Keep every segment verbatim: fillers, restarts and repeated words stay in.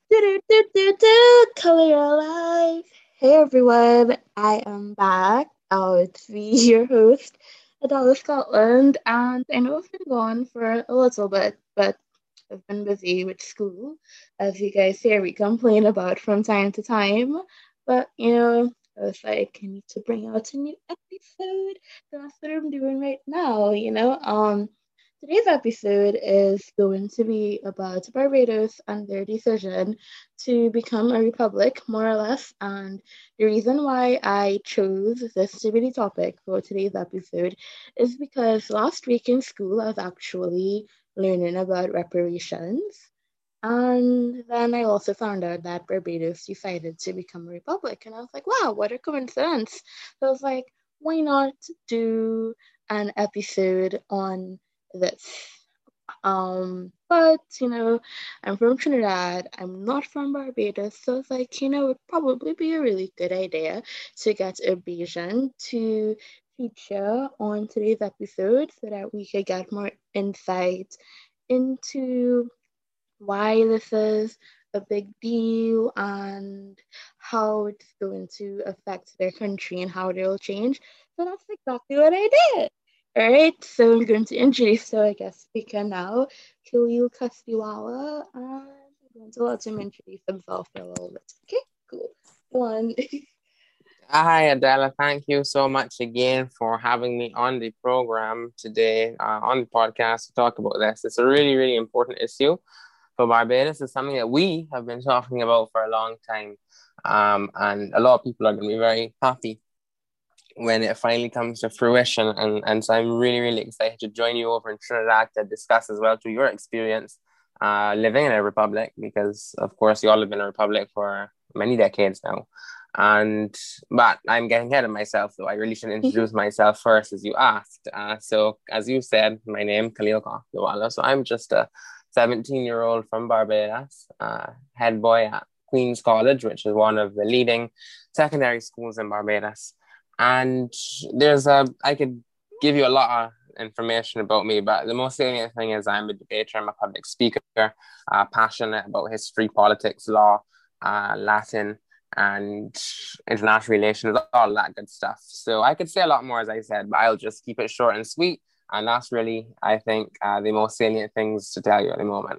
Do do do do do. Color your life. Hey everyone, I am back. Oh, it's me, your host, Adela Scotland, and I know I've been gone for a little bit, but I've been busy with school, as you guys hear me complain about from time to time. But you know, I was like, I need to bring out a new episode. So that's what I'm doing right now. You know, um. Today's episode is going to be about Barbados and their decision to become a republic, more or less. And the reason why I chose this to be the topic for today's episode is because last week in school I was actually learning about reparations. And then I also found out that Barbados decided to become a republic. And I was like, wow, what a coincidence. So I was like, why not do an episode on this? Um, but you know, I'm from Trinidad. I'm not from Barbados, so it's like you know, it would probably be a really good idea to get a Bayesian to feature on today's episode so that we could get more insight into why this is a big deal and how it's going to affect their country and how they'll change. So that's exactly what I did. All right, so I'm going to introduce our guest speaker now, Khalil Kastiwala, and I'm going to let him introduce himself for a little bit. Okay, cool. Go on. Hi, Adela. Thank you so much again for having me on the program today, uh, on the podcast to talk about this. It's a really, really important issue for Barbados. It's something that we have been talking about for a long time. Um, and a lot of people are going to be very happy when it finally comes to fruition. And, and so I'm really, really excited to join you over in Trinidad to discuss as well through your experience uh, living in a republic, because, of course, you all have been in a republic for many decades now. And but I'm getting ahead of myself, though. I really should introduce myself first, as you asked. Uh, so, as you said, my name Khalil Kakdawala. So I'm just a seventeen year old from Barbados, uh, head boy at Queen's College, which is one of the leading secondary schools in Barbados. And there's a, I could give you a lot of information about me, but the most salient thing is I'm a debater, I'm a public speaker, uh, passionate about history, politics, law, uh, Latin, and international relations, all that good stuff. So I could say a lot more, as I said, but I'll just keep it short and sweet. And that's really, I think, uh, the most salient things to tell you at the moment.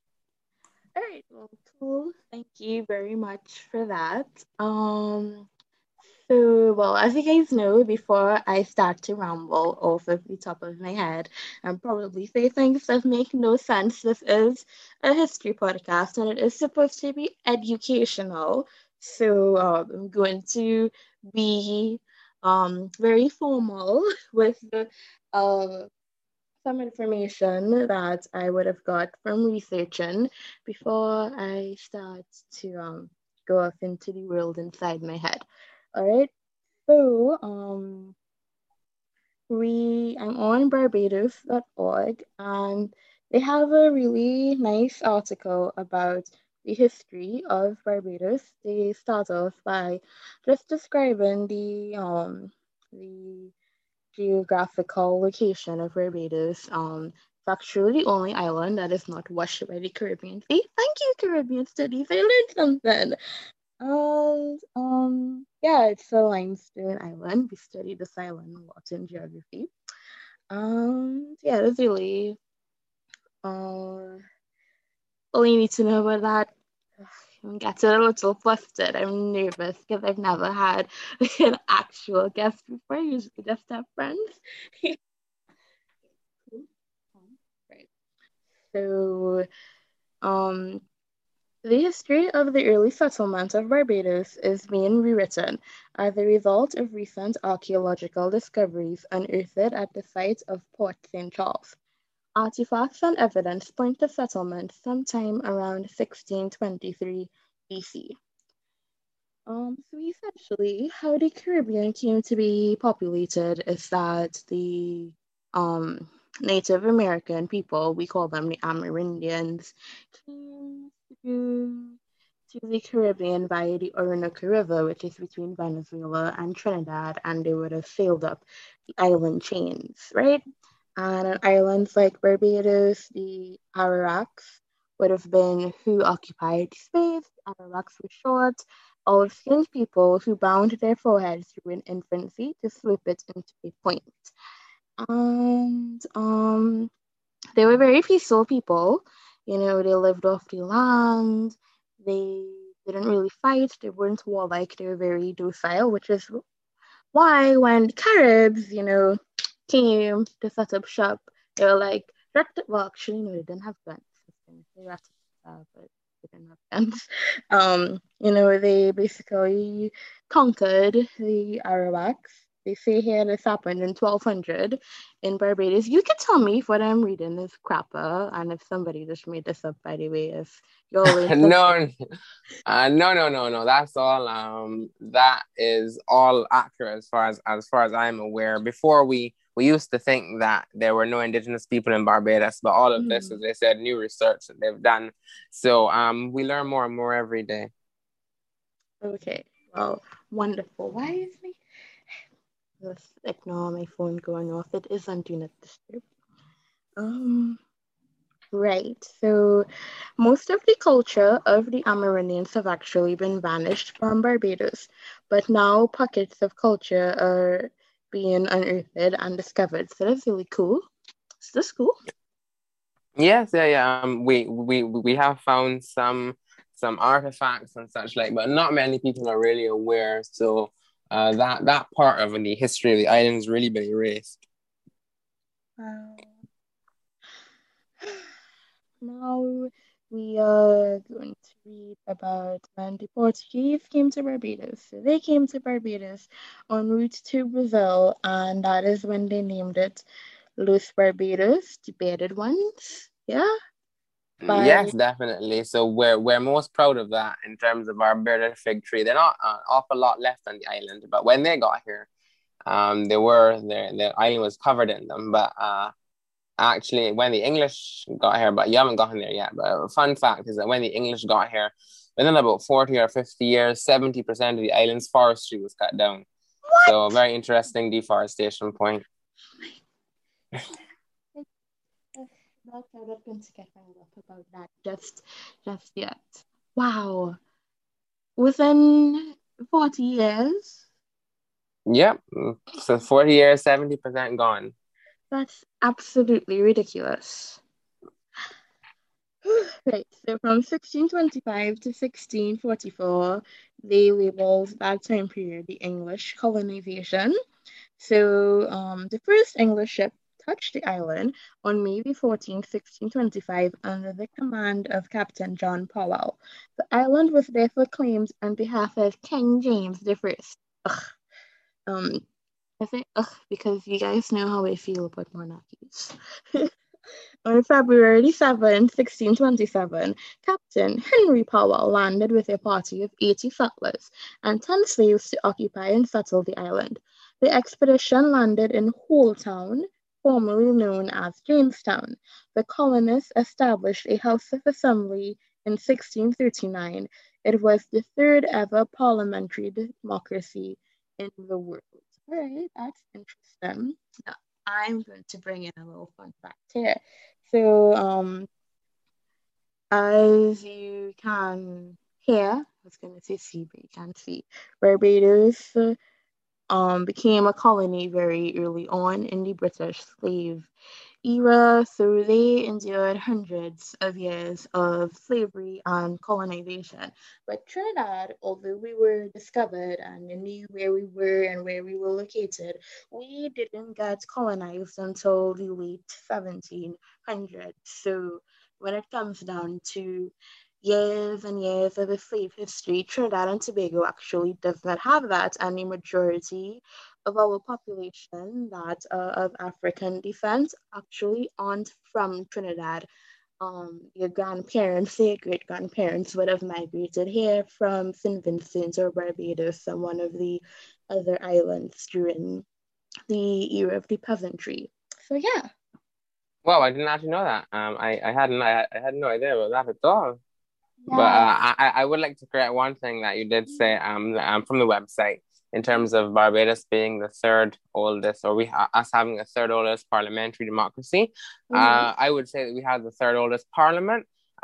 All right, well, cool. Thank you very much for that. Um, So, well, as you guys know, before I start to ramble off of the top of my head and probably say things that make no sense, this is a history podcast and it is supposed to be educational. So, um, I'm going to be um, very formal with the, uh, some information that I would have got from researching before I start to um, go off into the world inside my head. All right. So, um, we I'm on barbados dot org and they have a really nice article about the history of Barbados. They start off by just describing the um the geographical location of Barbados. Um, it's actually the only island that is not washed by the Caribbean Sea. Thank you, Caribbean Studies. I learned something. And um, yeah, it's a limestone island. We studied this island a lot in geography. Um, yeah, that's really uh, all you need to know about that. I'm getting a little flustered. I'm nervous because I've never had an actual guest before. I usually just have friends. Right. So, um, the history of the early settlement of Barbados is being rewritten as a result of recent archaeological discoveries unearthed at the site of Port Saint Charles. Artifacts and evidence point to settlement sometime around sixteen twenty-three B C. Um, so essentially, how the Caribbean came to be populated is that the um, Native American people, we call them the Amerindians, came to, to the Caribbean via the Orinoco River, which is between Venezuela and Trinidad, and they would have sailed up the island chains, right? And on islands like Barbados, the Arawaks would have been who occupied space, Arawaks were short, olive-skinned people who bound their foreheads during infancy to slope it into a point. And um, they were very peaceful people. You know, they lived off the land. They didn't really fight. They weren't warlike. They were very docile, which is why when Caribs, you know, came to set up shop, they were like, well, actually, no, they didn't have guns. They were uh, but they didn't have guns. Um, you know, they basically conquered the Arawaks. They say here this happened in twelve hundred in Barbados. You can tell me if what I'm reading is crapper, and if somebody just made this up, by the way, if you're all no, uh, no, no, no, no. That's all. Um, that is all accurate as far as as far as I'm aware. Before we we used to think that there were no indigenous people in Barbados, but all of mm. this, as they said, new research that they've done. So um, we learn more and more every day. Okay. Well, wonderful. Why is me? Let's ignore my phone going off. It is on Do Not Disturb. Um. Right. So most of the culture of the Amerindians have actually been vanished from Barbados, but now pockets of culture are being unearthed and discovered. So that's really cool. Is this cool? Yes, yeah, yeah. Um, we we we have found some some artifacts and such like, but not many people are really aware. So uh, that that part of the history of the island has really been erased. Wow. Now we are going to read about when the Portuguese came to Barbados. So they came to Barbados en route to Brazil, and that is when they named it Los Barbados, the bearded ones. Yeah. By... Yes, definitely. So we're we're most proud of that in terms of our bearded fig tree. They're not an awful lot left on the island, but when they got here, um, they were the the island was covered in them. But uh. Actually, when the English got here, but you haven't gotten there yet. But a fun fact is that when the English got here, within about forty or fifty years, seventy percent of the island's forestry was cut down. What? So a very interesting deforestation point. Not going to get up about that just, just yet. Wow. Within forty years? Yep. So forty years, seventy percent gone. That's absolutely ridiculous. Right, so from sixteen twenty-five to sixteen forty-four, they labeled that time period the English colonization. So um, the first English ship touched the island on May fourteenth, sixteen twenty-five, under the command of Captain John Powell. The island was therefore claimed on behalf of King James the First. Ugh. Um, I say ugh because you guys know how I feel about monarchies. On February seventh, sixteen twenty-seven, Captain Henry Powell landed with a party of eighty settlers and ten slaves to occupy and settle the island. The expedition landed in Holetown, formerly known as Jamestown. The colonists established a House of Assembly in sixteen thirty-nine. It was the third ever parliamentary democracy in the world. All right, that's interesting. Now, I'm going to bring in a little fun fact here. So, um, as you can hear, I was going to say see, but you can't see, Barbados um, became a colony very early on in the British slave era, so they endured hundreds of years of slavery and colonization. But Trinidad, although we were discovered and knew where we were and where we were located, we didn't get colonized until the late seventeen hundreds. So when it comes down to years and years of a slave history, Trinidad and Tobago actually does not have that, and the majority of our population that uh, of African descent actually aren't from Trinidad. Um, your grandparents, your great grandparents would have migrated here from Saint Vincent or Barbados or one of the other islands during the era of the peasantry. So yeah. Well, I didn't actually know that. Um, I, I hadn't I, I had no idea about that at all. Yeah. But uh, I I would like to correct one thing that you did say um, um from the website. In terms of Barbados being the third oldest, or we us having a third oldest parliamentary democracy, mm-hmm. uh, I would say that we had the third oldest parliament,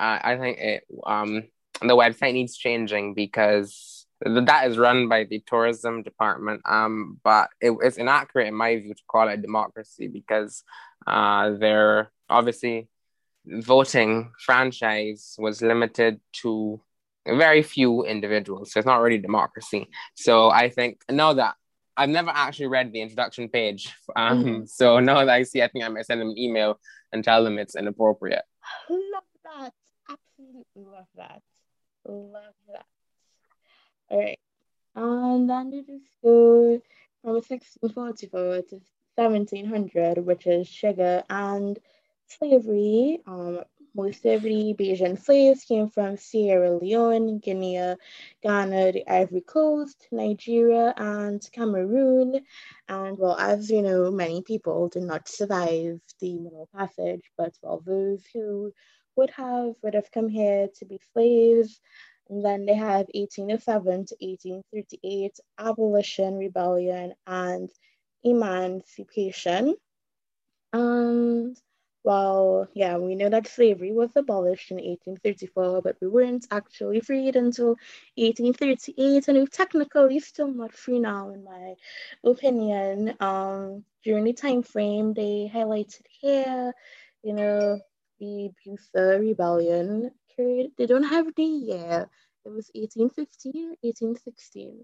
uh, I think it um the website needs changing because that is run by the tourism department. Um, but it, it's inaccurate in my view to call it democracy because uh, they're obviously voting franchise was limited to very few individuals. So it's not really democracy. So I think now that I've never actually read the introduction page. Um, Mhm. so now that I see, I think I might send them an email and tell them it's inappropriate. Love that. Absolutely love that. Love that. All right. And then we just go from sixteen forty-four to seventeen hundred, which is sugar and slavery. Um, most of the Bayesian slaves came from Sierra Leone, Guinea, Ghana, the Ivory Coast, Nigeria, and Cameroon. And well, as you know, many people did not survive the Middle Passage, but well, those who would have would have come here to be slaves. And then they have eighteen oh seven to eighteen thirty-eight, abolition, rebellion, and emancipation. And well, yeah, we know that slavery was abolished in eighteen thirty-four, but we weren't actually freed until eighteen thirty-eight, and we're technically still not free now, in my opinion. Um, during the time frame they highlighted here, you know, the Busa Rebellion occurred. They don't have the year. It was eighteen fifteen, eighteen sixteen.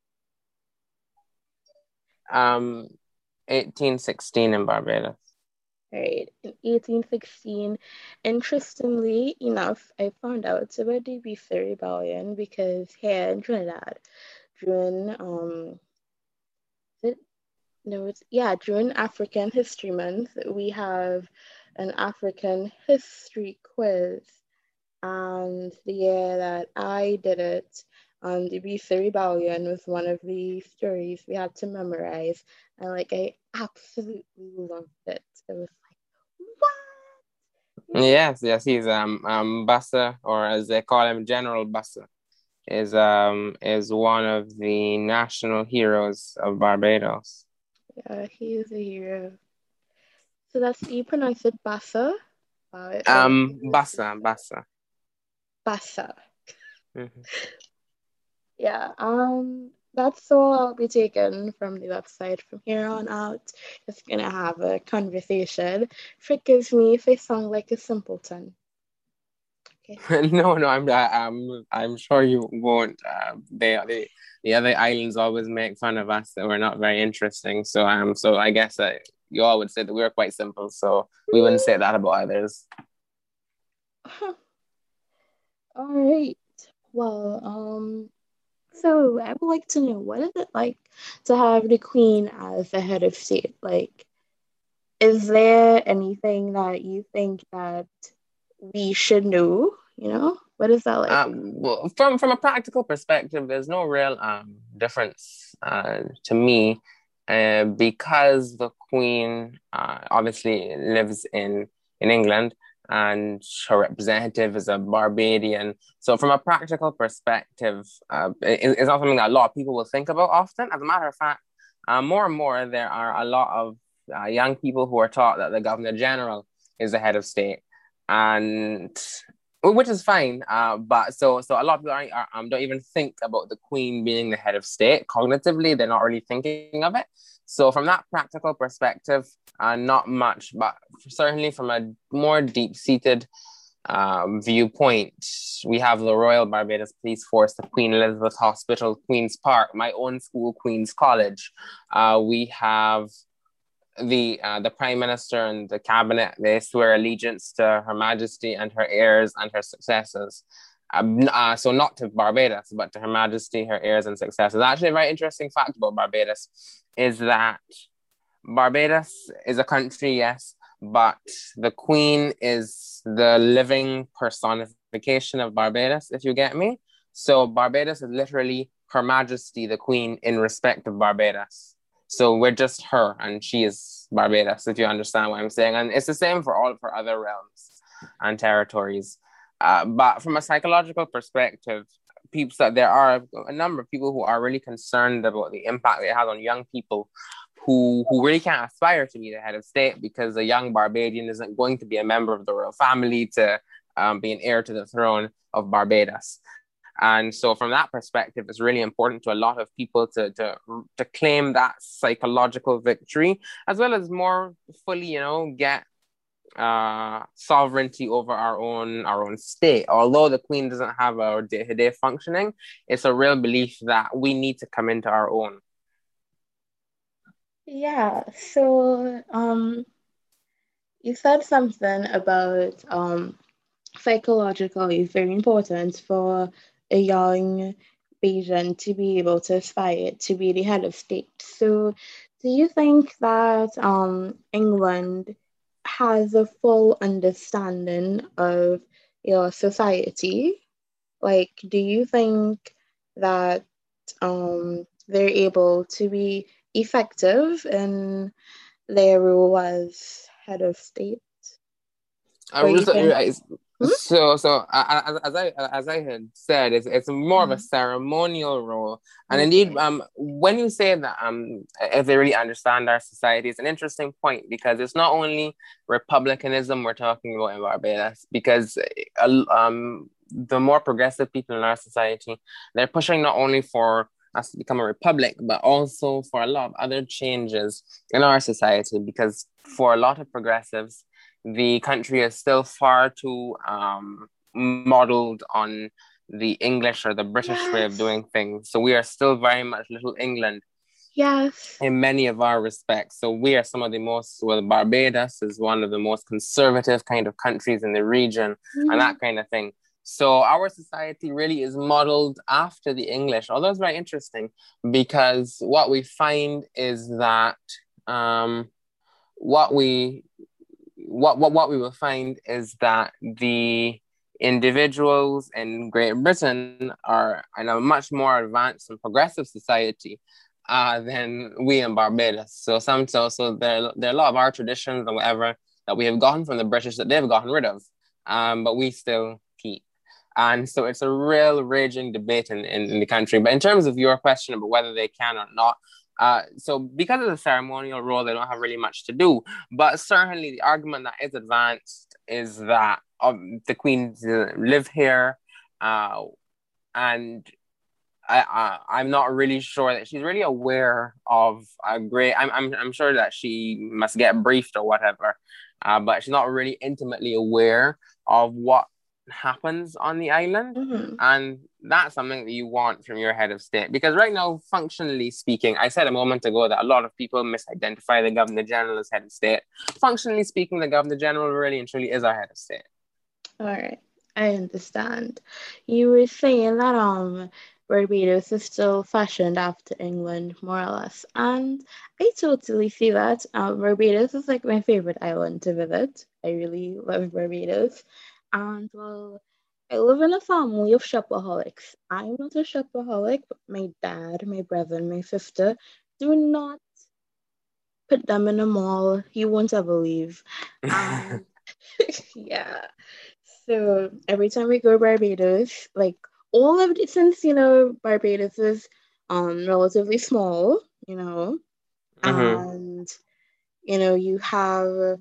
Um, eighteen sixteen in Barbados. Right, in eighteen sixteen. Interestingly enough, I found out about the Busa Rebellion because here in Trinidad, during um, it, no, it's yeah, during African History Month, we have an African history quiz, and the year that I did it, um, the Busa Rebellion was one of the stories we had to memorize, and like I absolutely loved it. It was like, what? Yes, yes, he's um um Bassa, or as they call him, General Bassa, is um is one of the national heroes of Barbados. Yeah, he is a hero. So that's you pronounce it Bassa. Wow, it really Um, is Bassa, Bassa. Bassa. Mhm. Yeah, um, that's all I'll be taking from the website from here on out. Just gonna have a conversation. Forgive me if I sound like a simpleton. Okay. No, no, I'm I'm I'm sure you won't. Uh, they, they the other islands always make fun of us that we're not very interesting. So um, so I guess that you all would say that we're quite simple. So we wouldn't say that about others. All right. Well, um, so I would like to know what is it like to have the Queen as the head of state? Like, is there anything that you think that we should know? You know, what is that like? Um, well, from from a practical perspective, there's no real um difference uh to me, uh, because the Queen uh obviously lives in in England and her representative is a Barbadian. So from a practical perspective, uh, it, it's not something that a lot of people will think about often. As a matter of fact, uh, more and more there are a lot of uh, young people who are taught that the Governor General is the head of state, and which is fine. Uh, but so so a lot of people aren't, are, um, don't even think about the Queen being the head of state. Cognitively, they're not really thinking of it. So from that practical perspective, uh, not much. But certainly from a more deep-seated um, viewpoint, we have the Royal Barbados Police Force, the Queen Elizabeth Hospital, Queen's Park, my own school, Queen's College. Uh, we have the uh, the prime minister and the cabinet. They swear allegiance to Her Majesty and her heirs and her successors. Um, uh, so not to Barbados, but to Her Majesty, her heirs and successors. Actually, a very interesting fact about Barbados is that Barbados is a country, yes, but the Queen is the living personification of Barbados, if you get me. So Barbados is literally Her Majesty, the Queen, in respect of Barbados. So we're just her, and she is Barbados, if you understand what I'm saying. And it's the same for all of her other realms and territories. Uh, but from a psychological perspective, people that there are a number of people who are really concerned about the impact it has on young people who who really can't aspire to be the head of state because a young Barbadian isn't going to be a member of the royal family to um, being heir to the throne of Barbados. And so from that perspective, it's really important to a lot of people to, to, to claim that psychological victory, as well as more fully, you know, get uh, sovereignty over our own our own state. Although the Queen doesn't have our day-to-day functioning, it's a real belief that we need to come into our own. Yeah, so um you said something about um psychological is very important for a young Bayesian to be able to aspire to be the head of state. So, do you think that um, England has a full understanding of your society? Like, do you think that um, they're able to be effective in their role as head of state? I Or was you think, hmm? so so as, as I as I had said, it's it's more of a Mhm. ceremonial role, and indeed, Okay. um, when you say that, um, if they really understand our society, it's an interesting point because it's not only republicanism we're talking about in Barbados, because uh, um, the more progressive people in our society, they're pushing not only for us to become a republic, but also for a lot of other changes in our society, because for a lot of progressives the country is still far too um, modeled on the English or the British way of Yes. doing things. So we are still very much Little England Yes. in many of our respects. So we are some of the most, well, Barbados is one of the most conservative kind of countries in the region and Mhm. that kind of thing. So our society really is modeled after the English, although it's very interesting because what we find is that um, what we what what what we will find is that the individuals in Great Britain are in a much more advanced and progressive society uh, than we in Barbados. So some so so there there are a lot of our traditions and whatever that we have gotten from the British that they've gotten rid of, um, but we still keep. And so it's a real raging debate in, in, in the country. But in terms of your question about whether they can or not, uh, so because of the ceremonial role, they don't have really much to do. But certainly, the argument that is advanced is that um, the Queen live here, uh, and I, I I'm not really sure that she's really aware of a great. I'm I'm I'm sure that she must get briefed or whatever, uh, but she's not really intimately aware of what happens on the island, Mhm. and that's something that you want from your head of state. Because right now, functionally speaking, I said a moment ago that a lot of people misidentify the Governor General as head of state. Functionally speaking, the Governor General really and truly is our head of state. All right. I understand. You were saying that um Barbados is still fashioned after England, more or less. And I totally see that. Um, Barbados is like my favorite island to visit. I really love Barbados. And well, I live in a family of shopaholics. I'm not a shopaholic, but my dad, my brother, and my sister do not put them in a mall. You won't ever leave. And yeah. So every time we go to Barbados, like all of it, since you know Barbados is um relatively small, you know, Mm-hmm. and you know you have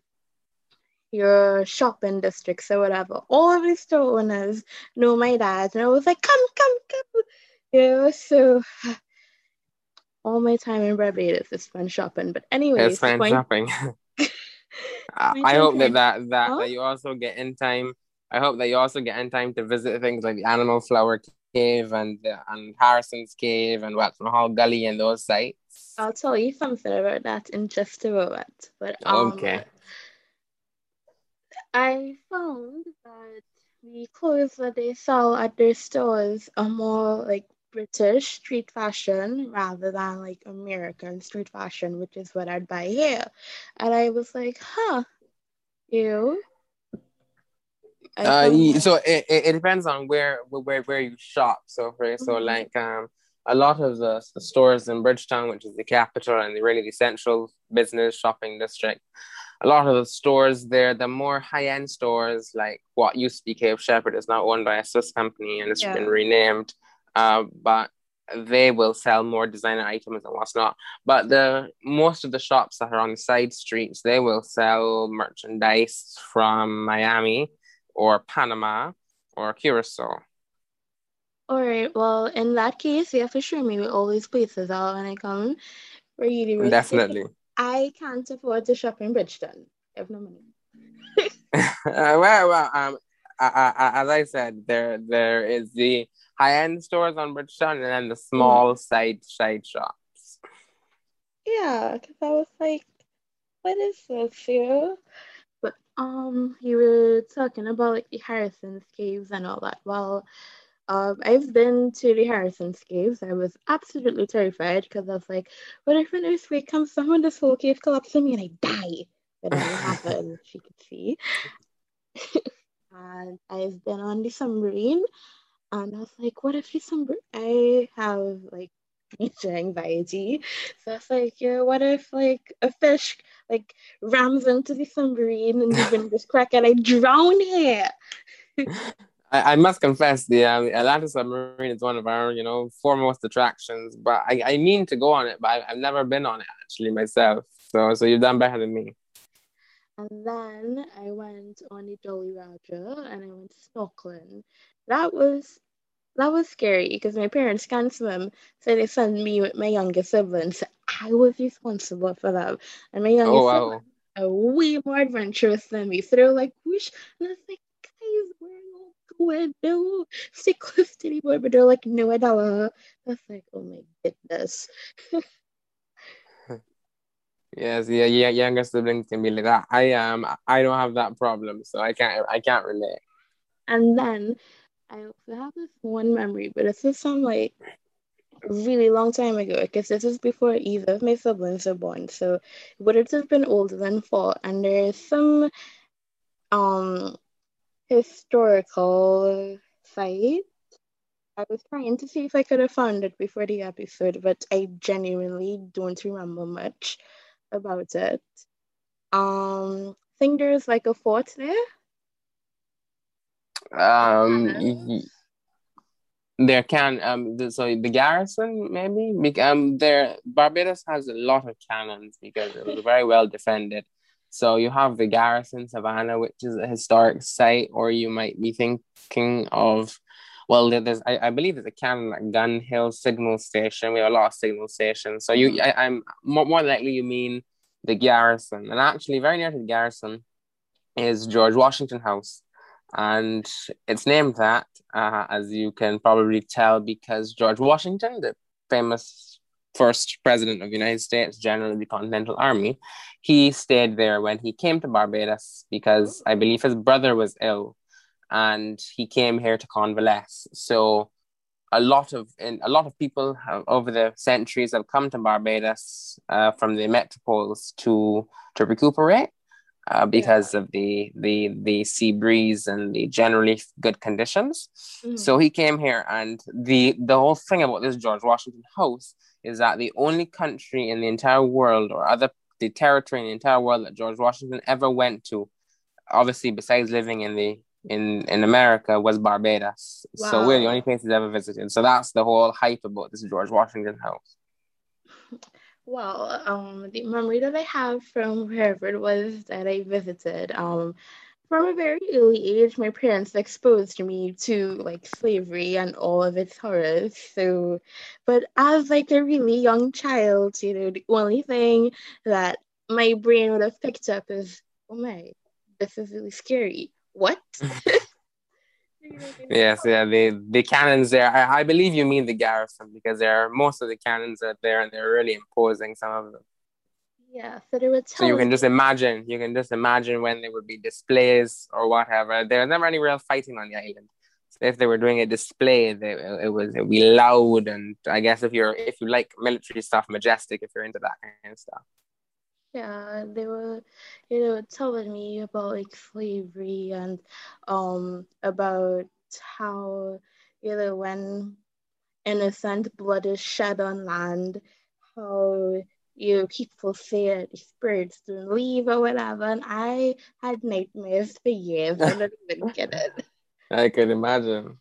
your shopping districts or whatever. All of the store owners know my dad, and I was like, come, come, come, you know. So all my time in Barbados is spent shopping. But It's anyways, fine point shopping. I point I in hope that, time. that that Huh? that you also get in time. I hope that you also get in time to visit things like the Animal Flower Cave and the, and Harrison's Cave and Watson Hall Gully and those sites. I'll tell you something about that in just a moment. But um Okay. I found that the clothes that they sell at their stores are more like British street fashion rather than like American street fashion, which is what I'd buy here. And I was like, huh, you. I Uh, found y- that. so it, it, it depends on where where where you shop. So for so Mhm. like um a lot of the, the stores in Bridgetown, which is the capital and the really the central business shopping district, a lot of the stores there, the more high end stores, like what used to be Cape Shepherd, is now owned by a Swiss company and it's been Yeah. renamed. Uh, but they will sell more designer items and what's not. But the most of the shops that are on the side streets, they will sell merchandise from Miami or Panama, or Curacao. All right. Well, in that case, you have to show me all these places out when I come for university. Definitely. I can't afford to shop in Bridgeton. I have no money. Uh, well, well, um, I, I, I- as I said, there there is the high end stores on Bridgetown, and then the Mhm. small side side shops. Yeah, because I was like, what is this here? But um, you were talking about like the Harrison's Caves and all that. Well, um, I've been to the Harrison's Caves. I was absolutely terrified because I was like, what if an earthquake comes down and this whole cave collapses on me and I die? But that didn't happen. She could see. And I've been on the submarine, and I was like, what if the submarine? I have like major anxiety, so I was like, yeah, what if like a fish like rams into the submarine and the wind is crack and I drown here? I, I must confess, the um, Atlantis submarine is one of our, you know, foremost attractions. But I, I mean to go on it, but I, I've never been on it actually myself. So so you've done better than me. And then I went on the Jolly Roger and I went snorkeling. That was that was scary because my parents can't swim, so they sent me with my younger siblings. I was responsible for them, and my younger Oh siblings wow. are way more adventurous than me. So they're like, "Whoosh," and I was like, "Guys, where are you going? No, stay close to the board." But they're like, "No, Adela." I was like, "Oh my goodness." Yes, yeah, yeah, younger siblings can be like that. I um I don't have that problem, so I can't I can't relate. And then I also have this one memory, but this is some like a really long time ago because this is before either of my siblings were born. So it would it have been older than four. And there is some um historical site. I was trying to see if I could have found it before the episode, but I genuinely don't remember much about it. Um, I think there's like a fort there. Um, y- Cannons. there can um the, so the garrison maybe Bec- um there Barbados has a lot of cannons because it was very well defended. So you have the garrison Savannah, which is a historic site, or you might be thinking of, well, there- there's I, I believe there's a cannon at Gun Hill Signal Station. We have a lot of signal stations. So you Mhm. I, I'm more, more likely you mean the garrison, and actually very near to the garrison is George Washington House. And it's named that, uh, as you can probably tell, because George Washington, the famous first president of the United States, general of the Continental Army, he stayed there when he came to Barbados because I believe his brother was ill and he came here to convalesce. So a lot of and a lot of people have, over the centuries, have come to Barbados uh, from the metropoles to to recuperate uh, Yeah. because of the the the sea breeze and the generally good conditions. So Mhm. he came here, and the the whole thing about this George Washington House is that the only country in the entire world, or other the territory in the entire world that George Washington ever went to, obviously besides living in the in in America, was Barbados. So we're the only Wow. place he's ever visited. So that's the whole hype about this George Washington House. Well, um, the memory that I have from Harvard was that I visited. Um, from a very early age, my parents exposed me to like slavery and all of its horrors. So, but as like a really young child, you know, the only thing that my brain would have picked up is, oh my, this is really scary. What? You know, they didn't Yes, tell yeah, me. the the cannons there. I, I believe you mean the garrison because there are most of the cannons are there and they're really imposing, some of them. Yeah, so they would So you tell can just me. imagine, you can just imagine when there would be displays or whatever. There was never any real fighting on the island. So if they were doing a display, they, it was it would be loud, and I guess if you're if you like military stuff, majestic. If you're into that kind of stuff. Yeah, they were, you know, telling me about like slavery and um about how, you know, when innocent blood is shed on land, how you know, people say that the spirits don't leave or whatever, and I had nightmares for years. I don't even get it. I could imagine.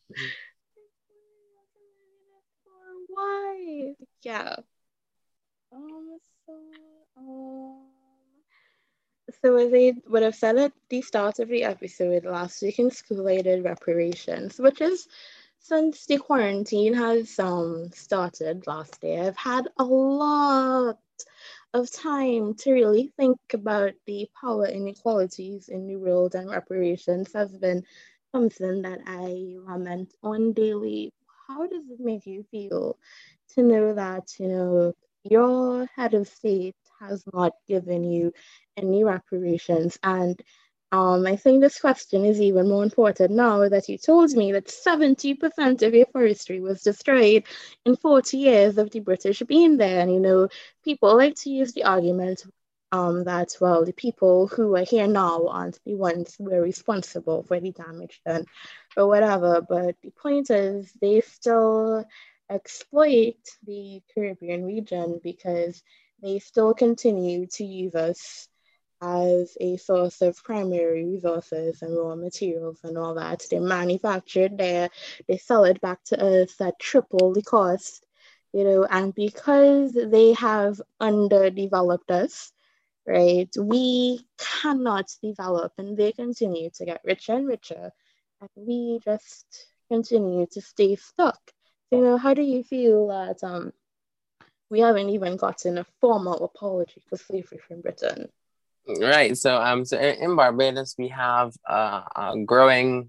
Why? Yeah. Um. So. Um. So as I would have said at the start of the episode last week in school, I did reparations, which is since the quarantine has um started last day, I've had a lot of time to really think about the power inequalities in the world, and reparations has been something that I lament on daily. How does it make you feel to know that, you know, your head of state has not given you any reparations? And um, I think this question is even more important now that you told me that seventy percent of your forestry was destroyed in forty years of the British being there. And, you know, people like to use the argument um, that, well, the people who are here now aren't the ones who are responsible for the damage done or whatever. But the point is, they still exploit the Caribbean region because they still continue to use us as a source of primary resources and raw materials and all that. They manufacture it there, they sell it back to us at triple the cost, you know, and because they have underdeveloped us, right, we cannot develop and they continue to get richer and richer, and we just continue to stay stuck. So, you know, how do you feel that um we haven't even gotten a formal apology for slavery from Britain? Right. So, um, so in, in Barbados, we have uh, a growing,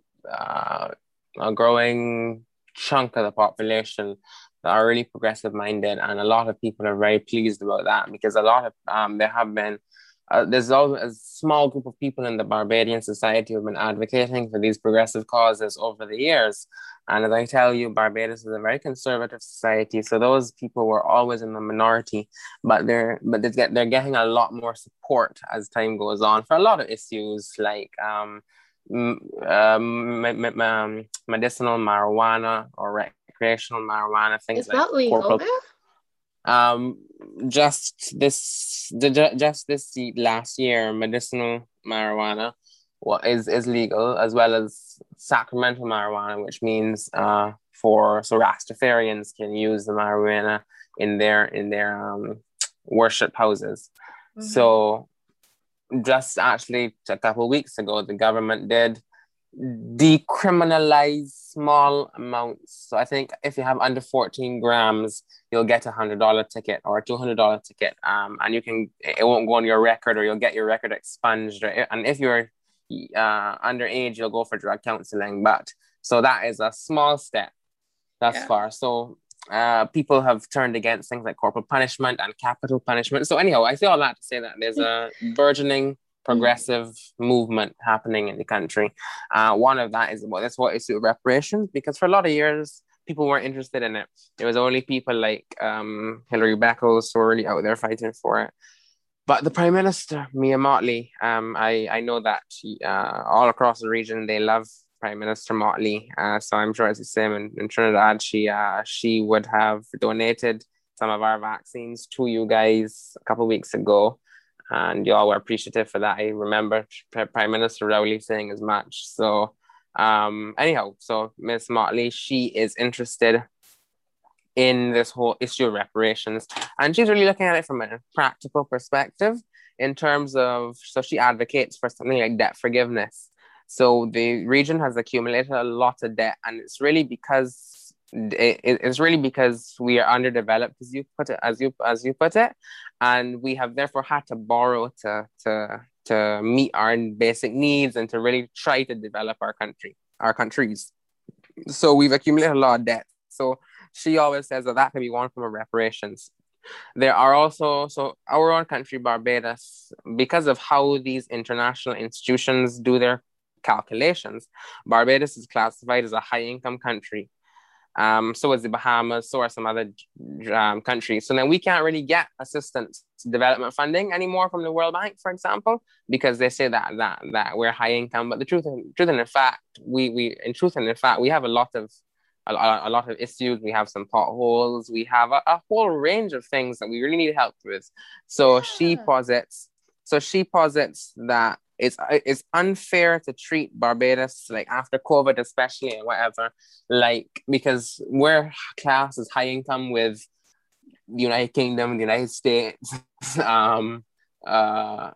uh, a growing chunk of the population that are really progressive minded, and a lot of people are very pleased about that because a lot of um, there have been uh, there's always a small group of people in the Barbadian society who've been advocating for these progressive causes over the years. And as I tell you, Barbados is a very conservative society, so those people were always in the minority, but they're but they get they're getting a lot more support as time goes on for a lot of issues like um, um, um medicinal marijuana or recreational marijuana, things Is like that legal corporal. there? Um, just this, just this last year, medicinal marijuana what is is legal, as well as sacramental marijuana, which means uh for so Rastafarians can use the marijuana in their in their um worship houses. Mm-hmm. So just actually a couple of weeks ago, the government did decriminalize small amounts. So I think if you have under fourteen grams, you'll get a one hundred dollars ticket or a two hundred dollars ticket. Um, and you can, it won't go on your record or you'll get your record expunged. Or, and if you're uh, underage, you'll go for drug counseling. But so that is a small step thus yeah. far. So uh, people have turned against things like corporal punishment and capital punishment. So anyhow, I say all that to say that there's a burgeoning progressive mm-hmm. movement happening in the country. Uh, one of that is about this what issue of reparations, because for a lot of years people weren't interested in it. There was only people like um, Hilary Beckles who were really out there fighting for it. But the Prime Minister, Mia Mottley, um, I, I know that she, uh, all across the region they love Prime Minister Mottley. Uh, so I'm sure it's the same in, in Trinidad. She uh, she would have donated some of our vaccines to you guys a couple of weeks ago. And y'all were appreciative for that. I remember Prime Minister Rowley saying as much. So um, anyhow, so Miss Mottley, she is interested in this whole issue of reparations. And she's really looking at it from a practical perspective in terms of, so she advocates for something like debt forgiveness. So the region has accumulated a lot of debt, and it's really because it, it's really because we are underdeveloped, as you put it, as you as you put it, and we have therefore had to borrow to to to meet our basic needs and to really try to develop our country, our countries. So we've accumulated a lot of debt. So she always says that that can be one form of reparations. There are also, so our own country, Barbados, because of how these international institutions do their calculations, Barbados is classified as a high-income country. Um, so is the Bahamas, so are some other um, countries. So then we can't really get assistance development funding anymore from the World Bank, for example, because they say that that that we're high income. But the truth, truth and in fact, we we in truth and in fact, we have a lot of a, a lot of issues. We have some potholes. We have a, a whole range of things that we really need help with. So yeah. she posits. So she posits that it's it's unfair to treat Barbados, like after COVID especially and whatever, like because we're classed as high income with the United Kingdom, the United States, um, uh,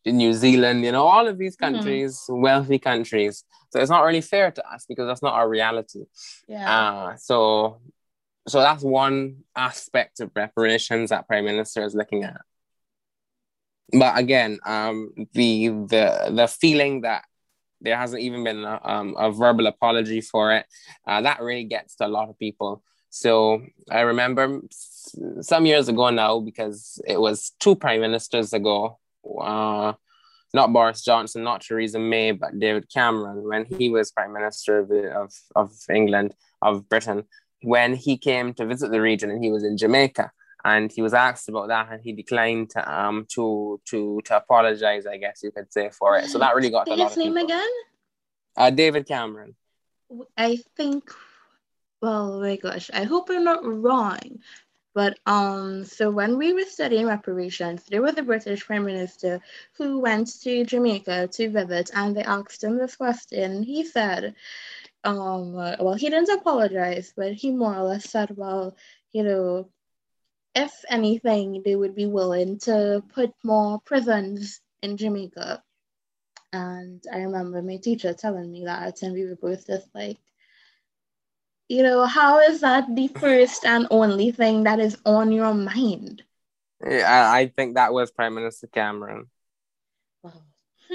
New Zealand, you know, all of these Mm-hmm. countries, wealthy countries. So it's not really fair to us because that's not our reality. Yeah. Uh, so so that's one aspect of reparations that Prime Minister is looking at. But again, um, the the the feeling that there hasn't even been a, um, a verbal apology for it, uh, that really gets to a lot of people. So I remember some years ago now, because it was two prime ministers ago, uh, not Boris Johnson, not Theresa May, but David Cameron, when he was Prime Minister of, of, of England, of Britain, when he came to visit the region and he was in Jamaica. And he was asked about that, and he declined to um to to to apologize, I guess you could say, for it. So that really got to Say a lot his of name people. again? Uh, David Cameron. I think, well, oh my gosh, I hope I'm not wrong. But um, so when we were studying reparations, there was a British Prime Minister who went to Jamaica to visit, and they asked him this question. He said, um, uh, well, he didn't apologize, but he more or less said, well, you know, if anything, they would be willing to put more prisons in Jamaica. And I remember my teacher telling me that, and we were both just like, you know, how is that the first and only thing that is on your mind? Yeah, I, I think that was Prime Minister Cameron. Well,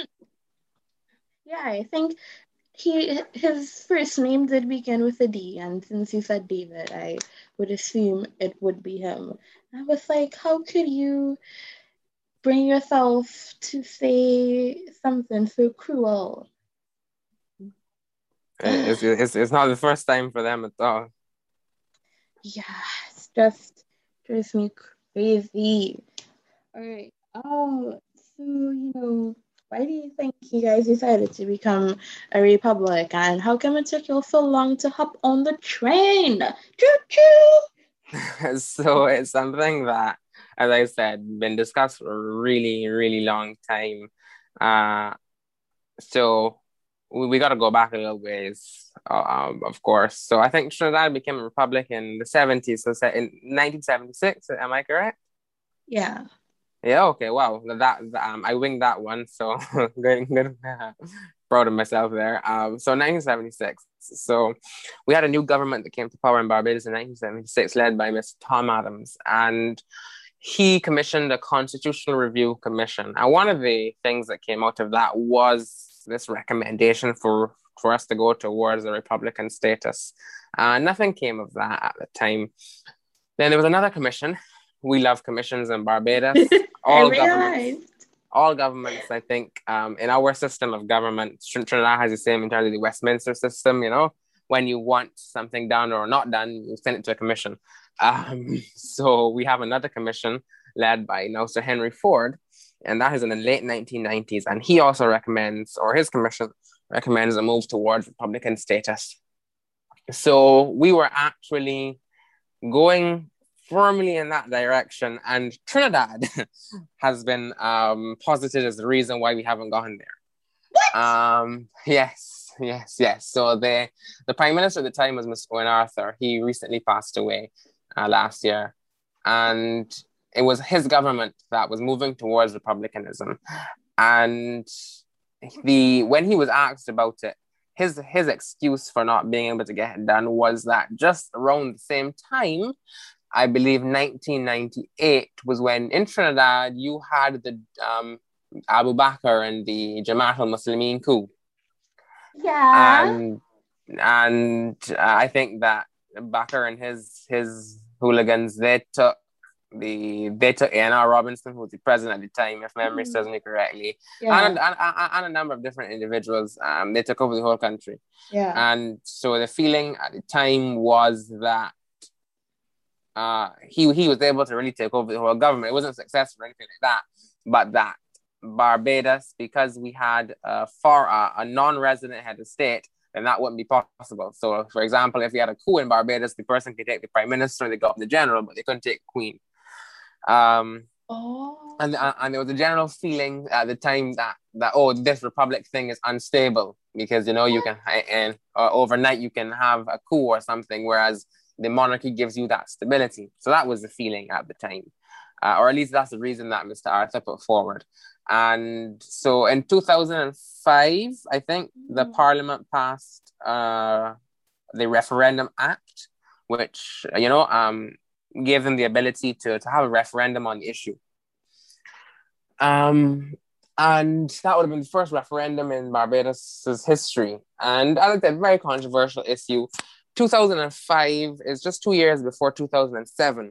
yeah, I think he his first name did begin with a D, and since you said David, I would assume it would be him. I was like, how could you bring yourself to say something so cruel? It's, it's, it's not the first time for them at all. Yeah, it's just drives me crazy. All right. Oh, so you know, why do you think you guys decided to become a republic, and how come it took you so long to hop on the train? Choo choo. So it's something that, as I said, been discussed for a really, really long time. Uh, so we, we got to go back a little ways, uh, um, of course. So I think Trinidad became a republic in the seventies, so in nineteen seventy-six. Am I correct? Yeah. Yeah. Okay. Wow. That, that um, I winged that one. So good, good. Proud of myself there. Um, so nineteen seventy-six. So we had a new government that came to power in Barbados in nineteen seventy-six, led by Mister Tom Adams, and he commissioned a constitutional review commission. And one of the things that came out of that was this recommendation for for us to go towards a republican status. Uh, nothing came of that at the time. Then there was another commission. We love commissions in Barbados. All governments, all governments, I think, um, in our system of government, Trinidad has the same in terms of the Westminster system, you know, when you want something done or not done, you send it to a commission. Um, so we have another commission led by you know, Sir Henry Ford, and that is in the late nineteen nineties. And he also recommends, or his commission recommends, a move towards Republican status. So we were actually going firmly in that direction, and Trinidad has been um, posited as the reason why we haven't gone there. What? Um, yes, yes, yes. So the the prime minister at the time was Mister Owen Arthur. He recently passed away uh, last year, and it was his government that was moving towards republicanism. And the when he was asked about it, his his excuse for not being able to get it done was that just around the same time, I believe nineteen ninety-eight was when in Trinidad you had the um, Abu Bakr and the Jamaat al-Muslimin coup. Yeah. And and uh, I think that Bakr and his his hooligans, they took the they took A N R Robinson, who was the president at the time, if memory Mhm. serves me correctly, Yeah. and, and, and, and a number of different individuals. Um, they took over the whole country. Yeah. And so the feeling at the time was that uh, he he was able to really take over the whole government. It wasn't successful or anything like that, but that Barbados, because we had uh, for uh, a non-resident head of state, then that wouldn't be possible. So, for example, if we had a coup in Barbados, the person could take the prime minister, they got the general, but they couldn't take the queen. Um, oh. And uh, and there was a general feeling at the time that that oh, this republic thing is unstable because you know you can and uh, overnight you can have a coup or something, whereas the monarchy gives you that stability. So that was the feeling at the time. uh, or at least that's the reason that Mister Arthur put forward. And so in two thousand five, I think the Parliament passed uh, the Referendum Act, which, you know, um, gave them the ability to, to have a referendum on the issue. Um, and that would have been the first referendum in Barbados' history. And I looked at a very controversial issue. two thousand five is just two years before two thousand seven.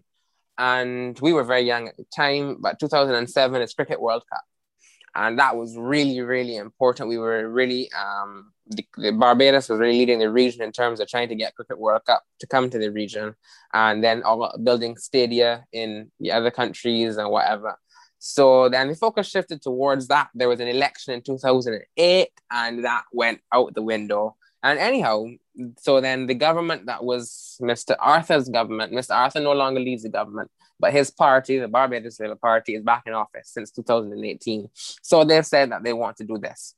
And we were very young at the time, but two thousand seven is Cricket World Cup. And that was really, really important. We were really, um, the, the Barbados was really leading the region in terms of trying to get Cricket World Cup to come to the region, and then all, building stadia in the other countries and whatever. So then the focus shifted towards that. There was an election in two thousand eight, and that went out the window. And anyhow, so then the government that was Mister Arthur's government, Mister Arthur no longer leads the government, but his party, the Barbados Labour Party, is back in office since two thousand eighteen. So they've said that they want to do this.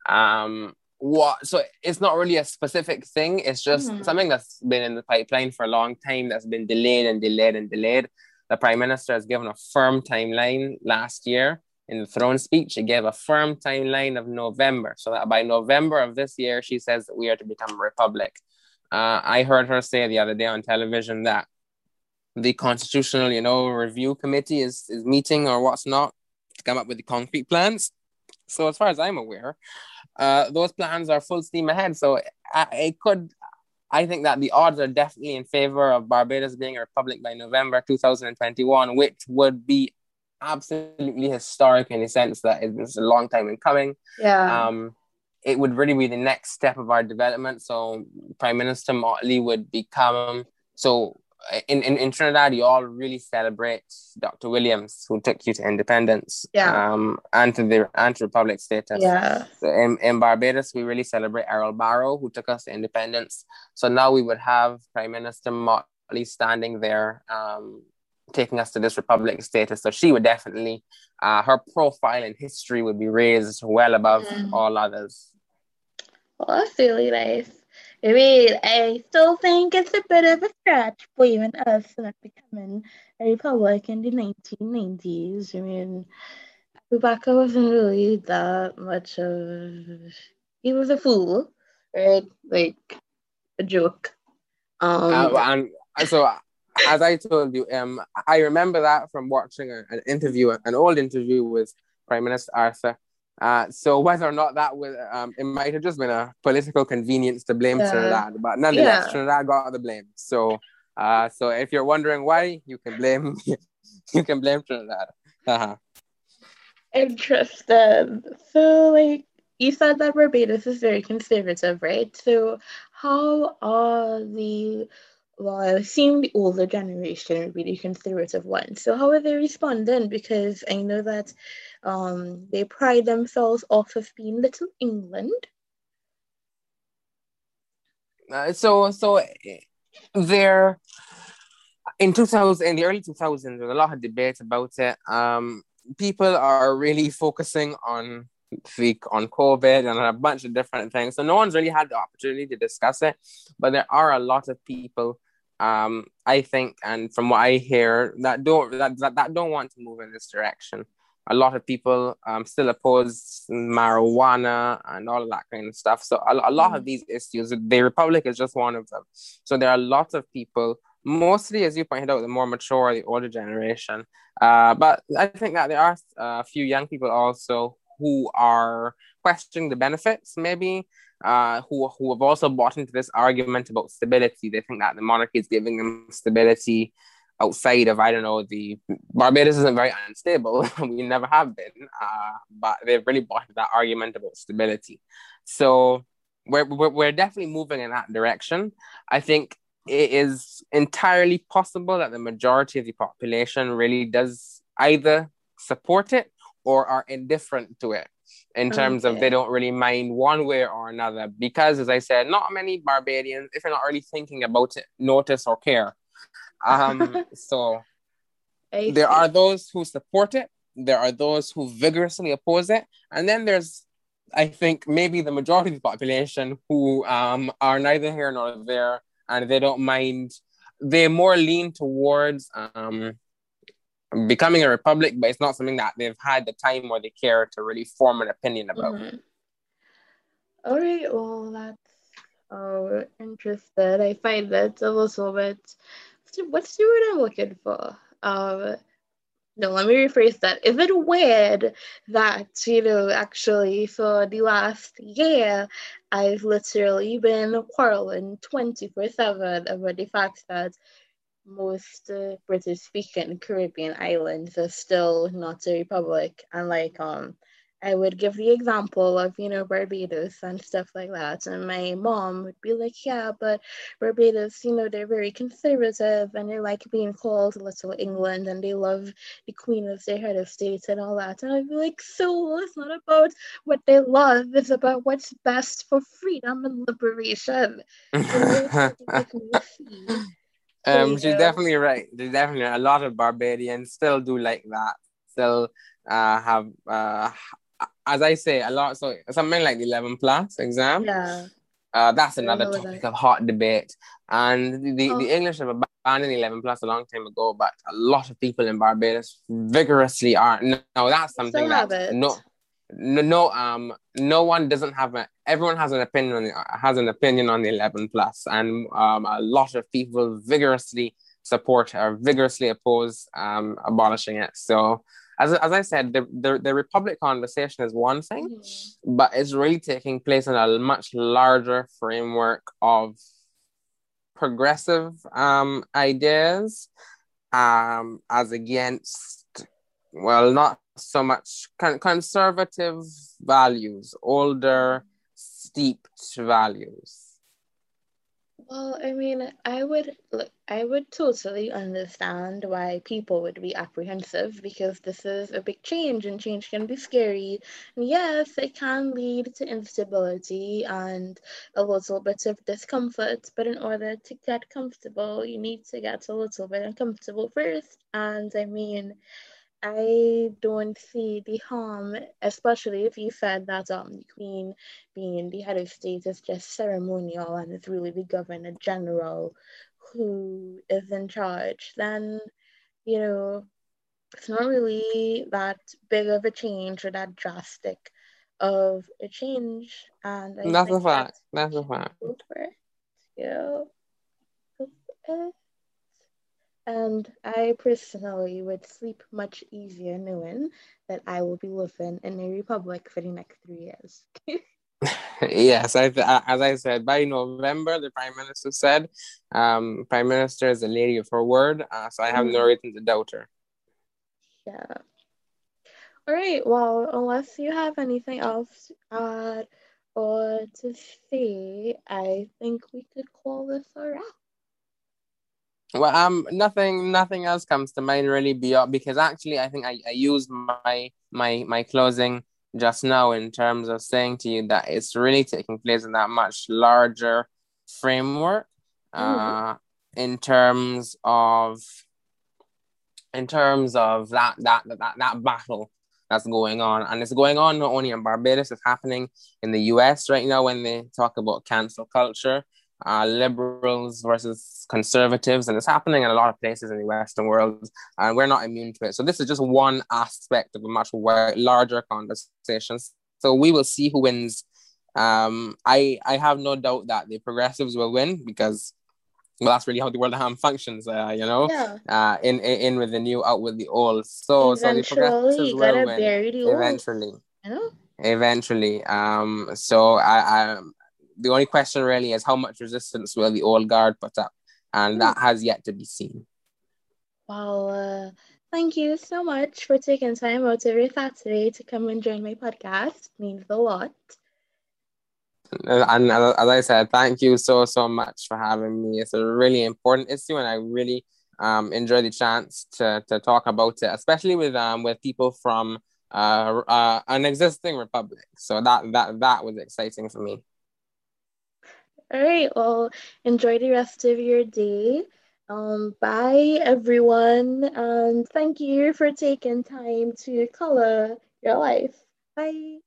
Um, what? So it's not really a specific thing. It's just mm-hmm. something that's been in the pipeline for a long time, that's been delayed and delayed and delayed. The Prime Minister has given a firm timeline last year in the throne speech. She gave a firm timeline of November, so that by November of this year, she says that we are to become a republic. Uh, I heard her say the other day on television that the Constitutional, you know, Review Committee is, is meeting or what's not to come up with the concrete plans. So as far as I'm aware, uh, those plans are full steam ahead. So I, it could, I think that the odds are definitely in favor of Barbados being a republic by November two thousand twenty-one, which would be absolutely historic in the sense that it's a long time in coming. Yeah. Um, it would really be the next step of our development. So Prime Minister Motley would become, so in, in, in Trinidad, you all really celebrate Doctor Williams, who took you to independence, yeah. um, and to the and to republic status. Yeah. So in, in Barbados, we really celebrate Errol Barrow, who took us to independence. So now we would have Prime Minister Motley standing there, um, taking us to this republic status. So she would definitely, uh, her profile in history would be raised well above mm. all others. Well, that's really nice. I mean, I still think it's a bit of a stretch for even us not becoming a republic in the nineteen nineties. I mean, Boubacar wasn't really that much of... He was a fool, right? Like, a joke. Um, uh, and so... As I told you, um, I remember that from watching a, an interview, an old interview with Prime Minister Arthur. Uh, so whether or not that was, um, it might have just been a political convenience to blame yeah. Trinidad, but nonetheless, yeah. Trinidad got the blame. So, uh, so if you're wondering why, you can blame, you can blame Trinidad. Uh-huh. Interesting. So, like, you said that Barbados is very conservative, right? So, how are the Well, I assume the older generation would be the conservative ones. So how are they responding? Because I know that um, they pride themselves off of being Little England. Uh, so, so there, in two thousand, in the early two thousands, there was a lot of debate about it. Um, people are really focusing on on COVID and a bunch of different things. So no one's really had the opportunity to discuss it, but there are a lot of people, um, I think, and from what I hear, that don't that, that, that don't want to move in this direction. A lot of people um, still oppose marijuana and all of that kind of stuff. So a, a lot mm. of these issues, the Republic is just one of them. So there are lots of people, mostly, as you pointed out, the more mature, the older generation. Uh, but I think that there are a few young people also who are questioning the benefits, maybe, uh, who who have also bought into this argument about stability. They think that the monarchy is giving them stability outside of, I don't know, the Barbados isn't very unstable. We never have been, uh, but they've really bought into that argument about stability. So we're, we're we're definitely moving in that direction. I think it is entirely possible that the majority of the population really does either support it or are indifferent to it, in terms okay. of they don't really mind one way or another. Because, as I said, not many Barbadians, if you're not really thinking about it, notice or care. Um, so there are those who support it. There are those who vigorously oppose it. And then there's, I think, maybe the majority of the population who um, are neither here nor there, and they don't mind. They more lean towards... Um, becoming a republic, but it's not something that they've had the time or the care to really form an opinion about. Mm-hmm. All right, well, that's oh, interested. I find that a little bit. What's the what's the word I'm looking for? Um, no, let me rephrase that. Is it weird that, you know, actually for the last year, I've literally been quarreling twenty-four seven about the fact that most uh, British speaking Caribbean islands are still not a republic. And like um I would give the example of, you know, Barbados and stuff like that. And my mom would be like, yeah, but Barbados, you know, they're very conservative and they like being called Little England and they love the Queen as their head of state and all that. And I'd be like, so it's not about what they love, it's about what's best for freedom and liberation. You know, it's what they make me see. So, Um, you she's know, definitely right. There's definitely a lot of Barbadians still do like that. Still uh, have, uh, as I say, a lot. So something like the eleven plus exam. yeah, Uh, that's I another remember topic that. of hot debate. And the, Oh, the English have abandoned eleven plus a long time ago, but a lot of people in Barbados vigorously are. No, that's we still something have that it. no, no, no, um, no one doesn't have a. Everyone has an opinion on the, has an opinion on the eleven plus, and um, a lot of people vigorously support or vigorously oppose um abolishing it. So as, as I said, the, the, the Republic conversation is one thing, Mhm. but it's really taking place in a much larger framework of progressive um, ideas um, as against, well, not so much con- conservative values, older, steeped values. Well, I mean, I would look, I would totally understand why people would be apprehensive because this is a big change and change can be scary. And yes, it can lead to instability and a little bit of discomfort, but in order to get comfortable, you need to get a little bit uncomfortable first. And I mean, I don't see the harm, especially if you said that um the Queen being the head of state is just ceremonial and it's really the Governor General who is in charge, then you know it's not really that big of a change or that drastic of a change. And I That's a think that fact. we That's a should fact. go for it. Yeah, go for it. And I personally would sleep much easier knowing that I will be living in a republic for the next three years. Yes, I th- as I said, by November, the Prime Minister said, um, Prime Minister is a lady of her word, uh, so I have no Mhm. reason to doubt her. Yeah. All right. Well, unless you have anything else to add or to say, I think we could call this a wrap. Well, um, nothing, nothing else comes to mind really beyond because actually, I think I, I used my my my closing just now in terms of saying to you that it's really taking place in that much larger framework, Mm-hmm. uh, in terms of in terms of that that that that battle that's going on, and it's going on not only in Barbados, it's happening in the U S right now when they talk about cancel culture, uh, liberals versus conservatives, and it's happening in a lot of places in the Western world, and we're not immune to it. So this is just one aspect of a much larger conversation. So we will see who wins. Um, I I have no doubt that the progressives will win because well, that's really how the world of ham functions, uh, you know, Yeah. uh, in, in in with the new, out with the old. So so the Eventually, progressives you will gotta win bury the old. eventually, You know? eventually. Um, so I, I the only question really is how much resistance will the old guard put up, and Hmm. that has yet to be seen. Well, uh, thank you so much for taking time out of your Saturday to come and join my podcast. It means a lot. And as I said, thank you so so much for having me. It's a really important issue, and I really um enjoy the chance to to talk about it, especially with um with people from uh, uh an existing republic. So that that that was exciting for me. All right, well, enjoy the rest of your day. Um, bye, everyone, and thank you for taking time to color your life. Bye.